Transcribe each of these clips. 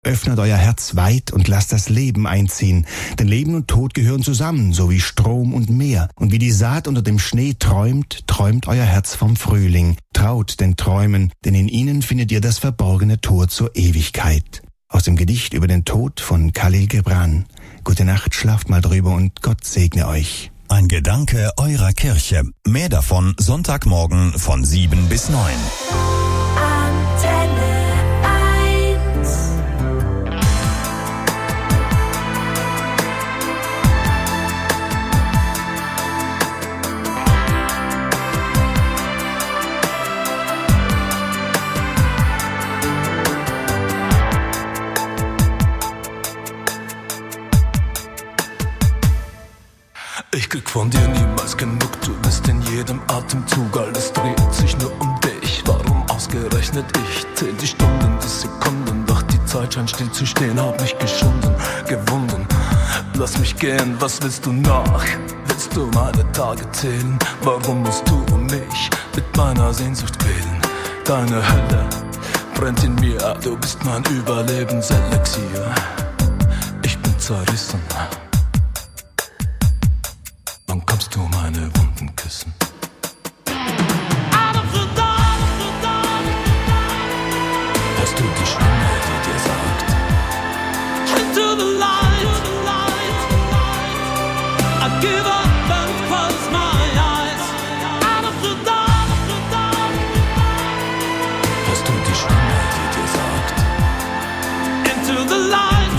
Öffnet euer Herz weit und lasst das Leben einziehen. Denn Leben und Tod gehören zusammen, so wie Strom und Meer. Und wie die Saat unter dem Schnee träumt, träumt euer Herz vom Frühling. Traut den Träumen, denn in ihnen findet ihr das verborgene Tor zur Ewigkeit. Aus dem Gedicht über den Tod von Khalil Gibran. Gute Nacht, schlaft mal drüber und Gott segne euch. Ein Gedanke eurer Kirche. Mehr davon Sonntagmorgen von 7 bis 9. Ich krieg von dir niemals genug, du bist in jedem Atemzug, alles dreht sich nur um dich. Warum ausgerechnet ich? Zähl die Stunden, die Sekunden, doch die Zeit scheint still zu stehen. Hab mich geschunden, gewunden, lass mich gehen, was willst du noch? Willst du meine Tage zählen? Warum musst du mich mit meiner Sehnsucht quälen? Deine Hölle brennt in mir, du bist mein Überlebenselixier. Ich bin zerrissen. Wann kommst du meine Wunden küssen? Hörst du die Stimme, die dir sagt: Into the light, I give up and close my eyes. Out of the dark, hörst du die Stimme, die dir sagt: Into the light,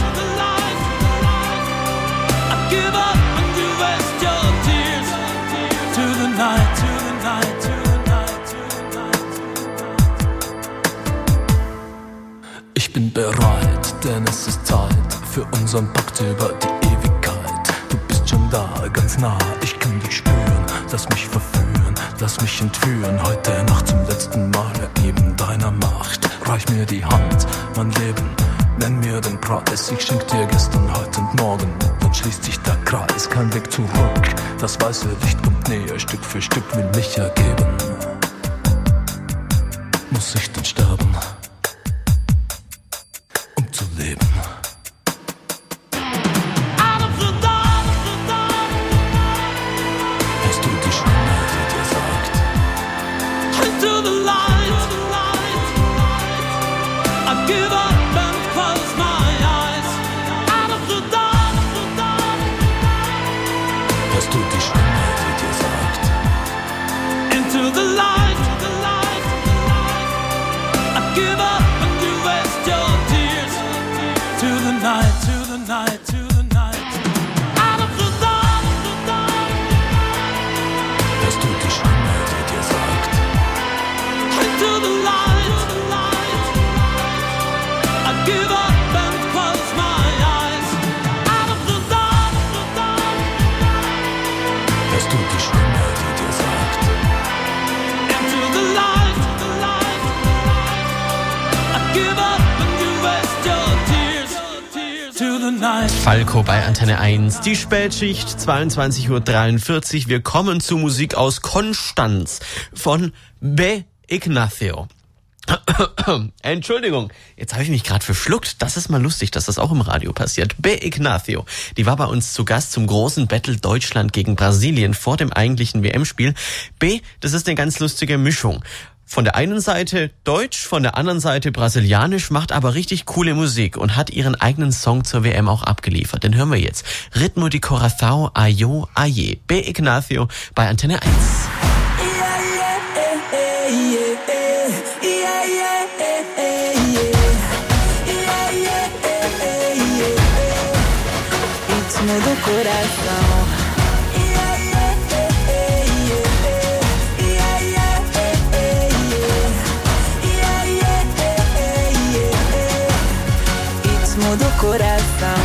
I give up and you waste your tears. To the night, to the night, to the night, to the night. Ich bin bereit, denn es ist Zeit für unseren Pakt über die Ewigkeit. Du bist schon da, ganz nah, ich kann dich spüren. Lass mich verführen, lass mich entführen. Heute Nacht zum letzten Mal ergeben deiner Macht. Reich mir die Hand, mein Leben, nenn mir den Preis. Ich schenk dir gestern, heute und morgen. Dann schließt sich der Kreis, kein Weg zurück. Das weiße Licht kommt näher, Stück für Stück will mich ergeben. Muss ich denn sterben, um zu leben? Hörst du die Stimme, die dir sagt: Into the light, I give up and close my eyes. Out of the dark, hörst du die Stimme, die dir sagt: Into the light, I give up and you waste your tears. To the night, to the night, to the night. Out of the dark, hörst du die Stimme, die dir sagt: Into the light, I give up and close my eyes. Out of the dark, hörst du die Stimme, die dir sagt: Into the light, I give up and you waste your tears. To the night. Falco bei Antenne 1, die Spätschicht, 22:43 Uhr. Wir kommen zu Musik aus Konstanz von B. Ignacio. Entschuldigung, jetzt habe ich mich gerade verschluckt. Das ist mal lustig, dass das auch im Radio passiert. B. Ignacio, die war bei uns zu Gast zum großen Battle Deutschland gegen Brasilien vor dem eigentlichen WM-Spiel. B, das ist eine ganz lustige Mischung. Von der einen Seite deutsch, von der anderen Seite brasilianisch, macht aber richtig coole Musik und hat ihren eigenen Song zur WM auch abgeliefert. Den hören wir jetzt. Ritmo de Coração, Ayo, Aye. B. Ignacio bei Antenne 1. Ritmo do coração. Ritmo do coração.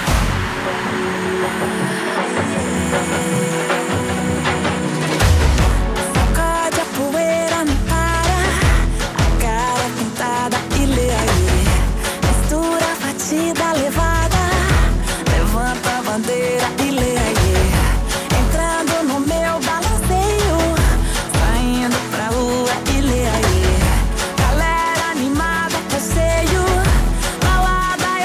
Sacode a poeira, me para. A cara pintada e lê aí. Mistura a batida levada. Levanta a bandeira e lê aí. Entrando no meu balanceio. Saindo pra rua e lê aí. Galera animada, passeio. Balada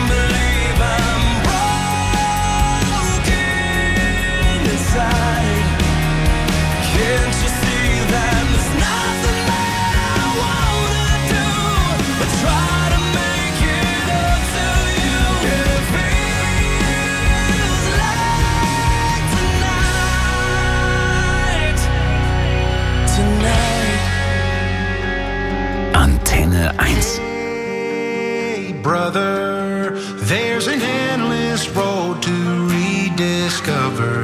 can't believe I'm broken inside. Can't you see that there's nothing that I wanna do but try to make it up to you? And it feels like tonight. Antenne 1. Hey, brother, there's an endless road to rediscover.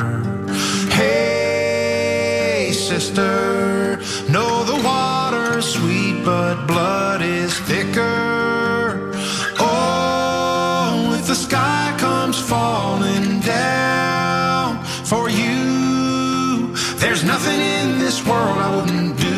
Hey, sister, know the water's sweet, but blood is thicker. Oh, if the sky comes falling down for you, there's nothing in this world I wouldn't do.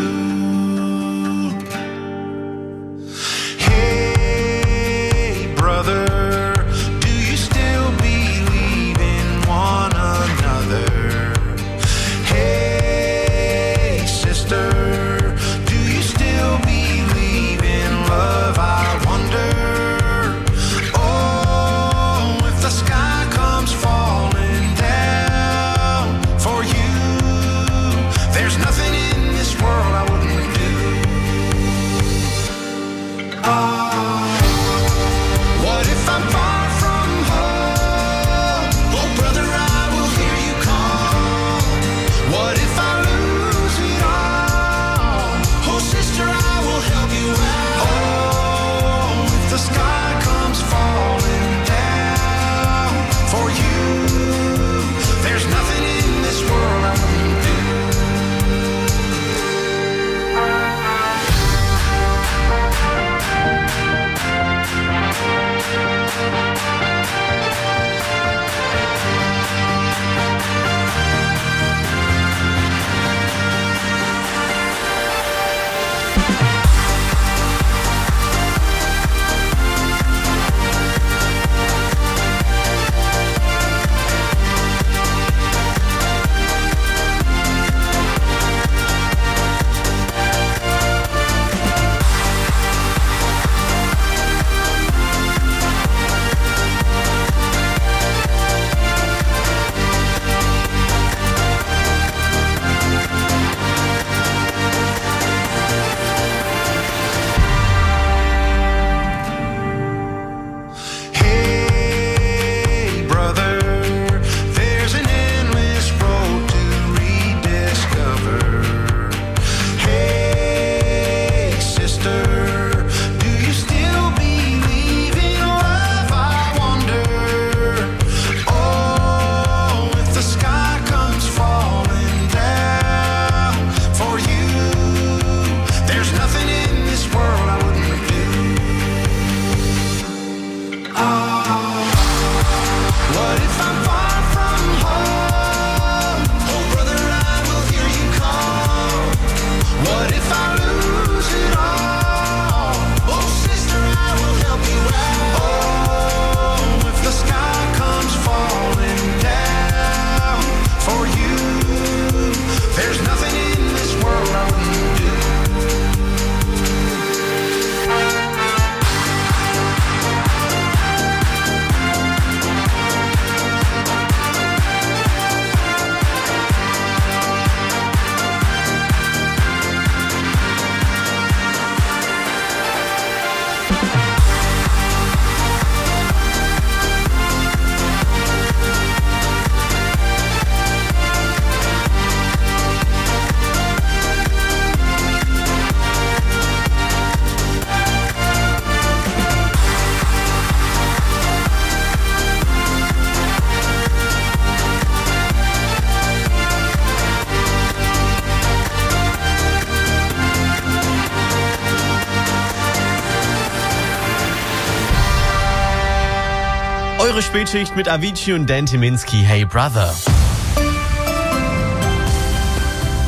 Eure Spätschicht mit Avicii und Dan Tyminski, Hey Brother.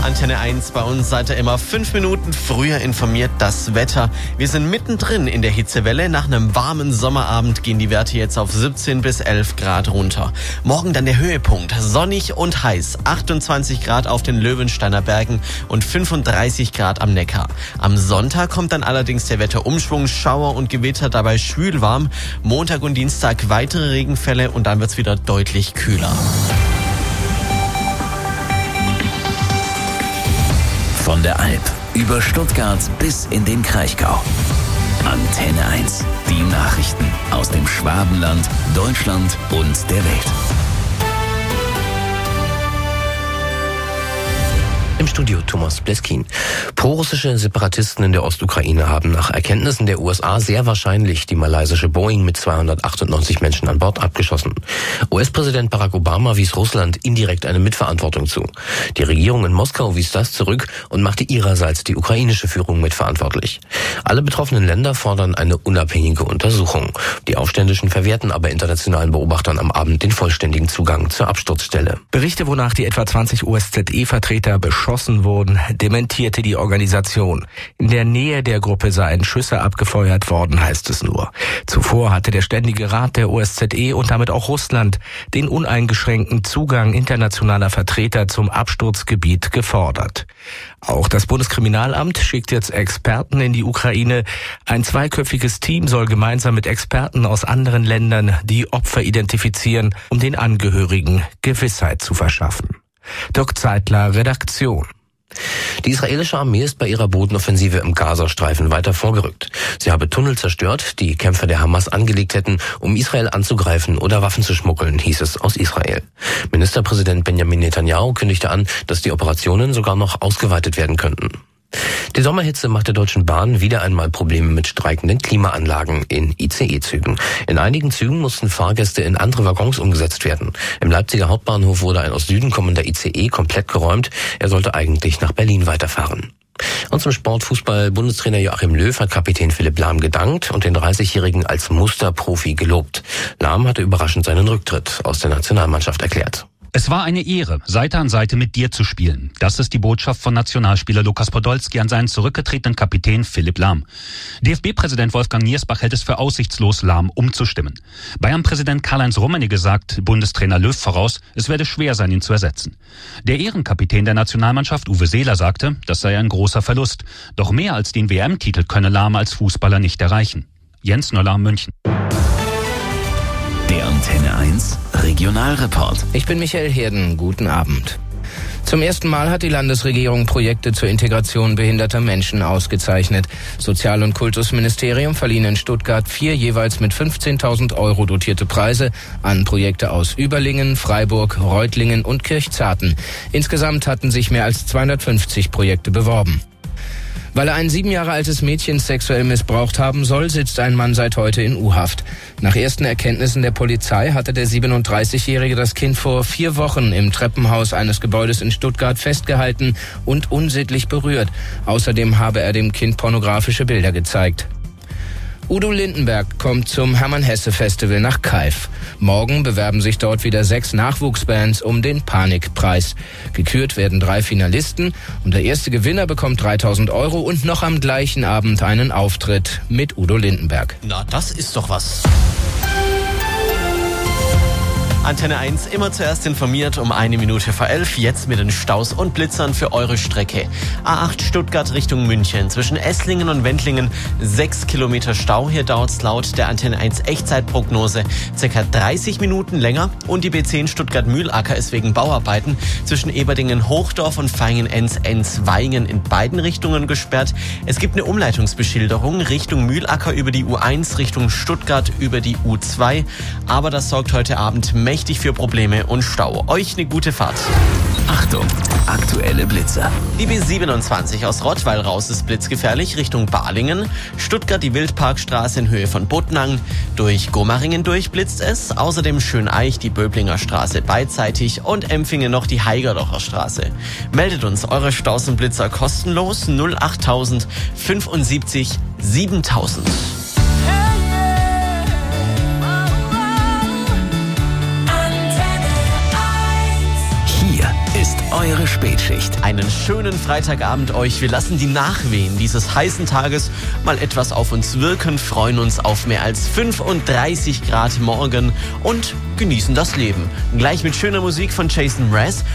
Antenne 1, bei uns seid ihr immer 5 Minuten früher informiert. Das Wetter. Wir sind mittendrin in der Hitzewelle. Nach einem warmen Sommerabend gehen die Werte jetzt auf 17 bis 11 Grad runter. Morgen dann der Höhepunkt. Sonnig und heiß. 28 Grad auf den Löwensteiner Bergen und 35 Grad am Neckar. Am Sonntag kommt dann allerdings der Wetterumschwung. Schauer und Gewitter, dabei schwül warm. Montag und Dienstag weitere Regenfälle und dann wird's wieder deutlich kühler. Von der Alp über Stuttgart bis in den Kraichgau. Antenne 1. Die Nachrichten aus dem Schwabenland, Deutschland und der Welt. Im Studio Thomas Bleskin. Pro-russische Separatisten in der Ostukraine haben nach Erkenntnissen der USA sehr wahrscheinlich die malaysische Boeing mit 298 Menschen an Bord abgeschossen. US-Präsident Barack Obama wies Russland indirekt eine Mitverantwortung zu. Die Regierung in Moskau wies das zurück und machte ihrerseits die ukrainische Führung mitverantwortlich. Alle betroffenen Länder fordern eine unabhängige Untersuchung. Die Aufständischen verwehrten aber internationalen Beobachtern am Abend den vollständigen Zugang zur Absturzstelle. Berichte, wonach die etwa 20 OSZE-Vertreter beschossen wurden, dementierte die Organisation. In der Nähe der Gruppe seien Schüsse abgefeuert worden, heißt es nur. Zuvor hatte der Ständige Rat der OSZE und damit auch Russland den uneingeschränkten Zugang internationaler Vertreter zum Absturzgebiet gefordert. Auch das Bundeskriminalamt schickt jetzt Experten in die Ukraine. Ein zweiköpfiges Team soll gemeinsam mit Experten aus anderen Ländern die Opfer identifizieren, um den Angehörigen Gewissheit zu verschaffen. Dirk Zeitler, Redaktion. Die israelische Armee ist bei ihrer Bodenoffensive im Gazastreifen weiter vorgerückt. Sie habe Tunnel zerstört, die Kämpfer der Hamas angelegt hätten, um Israel anzugreifen oder Waffen zu schmuggeln, hieß es aus Israel. Ministerpräsident Benjamin Netanyahu kündigte an, dass die Operationen sogar noch ausgeweitet werden könnten. Die Sommerhitze macht der Deutschen Bahn wieder einmal Probleme mit streikenden Klimaanlagen in ICE-Zügen. In einigen Zügen mussten Fahrgäste in andere Waggons umgesetzt werden. Im Leipziger Hauptbahnhof wurde ein aus Süden kommender ICE komplett geräumt. Er sollte eigentlich nach Berlin weiterfahren. Und zum Sportfußball. Bundestrainer Joachim Löw hat Kapitän Philipp Lahm gedankt und den 30-Jährigen als Musterprofi gelobt. Lahm hatte überraschend seinen Rücktritt aus der Nationalmannschaft erklärt. Es war eine Ehre, Seite an Seite mit dir zu spielen. Das ist die Botschaft von Nationalspieler Lukas Podolski an seinen zurückgetretenen Kapitän Philipp Lahm. DFB-Präsident Wolfgang Niersbach hält es für aussichtslos, Lahm umzustimmen. Bayern-Präsident Karl-Heinz Rummenigge sagt Bundestrainer Löw voraus, es werde schwer sein, ihn zu ersetzen. Der Ehrenkapitän der Nationalmannschaft Uwe Seeler sagte, das sei ein großer Verlust. Doch mehr als den WM-Titel könne Lahm als Fußballer nicht erreichen. Jens Nöller, München. Der Antenne 1 Regionalreport. Ich bin Michael Herden. Guten Abend. Zum ersten Mal hat die Landesregierung Projekte zur Integration behinderter Menschen ausgezeichnet. Sozial- und Kultusministerium verliehen in Stuttgart 4 jeweils mit 15.000 € dotierte Preise an Projekte aus Überlingen, Freiburg, Reutlingen und Kirchzarten. Insgesamt hatten sich mehr als 250 Projekte beworben. Weil er ein 7 Jahre altes Mädchen sexuell missbraucht haben soll, sitzt ein Mann seit heute in U-Haft. Nach ersten Erkenntnissen der Polizei hatte der 37-Jährige das Kind vor 4 Wochen im Treppenhaus eines Gebäudes in Stuttgart festgehalten und unsittlich berührt. Außerdem habe er dem Kind pornografische Bilder gezeigt. Udo Lindenberg kommt zum Hermann-Hesse-Festival nach Calw. Morgen bewerben sich dort wieder 6 Nachwuchsbands um den Panikpreis. Gekürt werden 3 Finalisten und der erste Gewinner bekommt 3.000 € und noch am gleichen Abend einen Auftritt mit Udo Lindenberg. Na, das ist doch was. Antenne 1 immer zuerst informiert um 1 Minute vor 11, jetzt mit den Staus und Blitzern für eure Strecke. A8 Stuttgart Richtung München, zwischen Esslingen und Wendlingen 6 Kilometer Stau. Hier dauert es laut der Antenne 1 Echtzeitprognose ca. 30 Minuten länger. Und die B10 Stuttgart-Mühlacker ist wegen Bauarbeiten zwischen Eberdingen-Hochdorf und Vaihingen-Enzweingen in beiden Richtungen gesperrt. Es gibt eine Umleitungsbeschilderung Richtung Mühlacker über die U1, Richtung Stuttgart über die U2. Aber das sorgt heute Abend mächtig für Probleme und Stau. Euch eine gute Fahrt. Achtung, aktuelle Blitzer. Die B27 aus Rottweil raus ist blitzgefährlich Richtung Balingen. Stuttgart die Wildparkstraße in Höhe von Buttnang. Durch Gomaringen durchblitzt es. Außerdem Schöneich die Böblinger Straße beidseitig und Empfingen noch die Haigerlocher Straße. Meldet uns eure Staus und Blitzer kostenlos 08000 75 7000. Hier ist eure Spätschicht. Einen schönen Freitagabend euch. Wir lassen die Nachwehen dieses heißen Tages mal etwas auf uns wirken, freuen uns auf mehr als 35 Grad morgen und genießen das Leben. Gleich mit schöner Musik von Jason Mraz.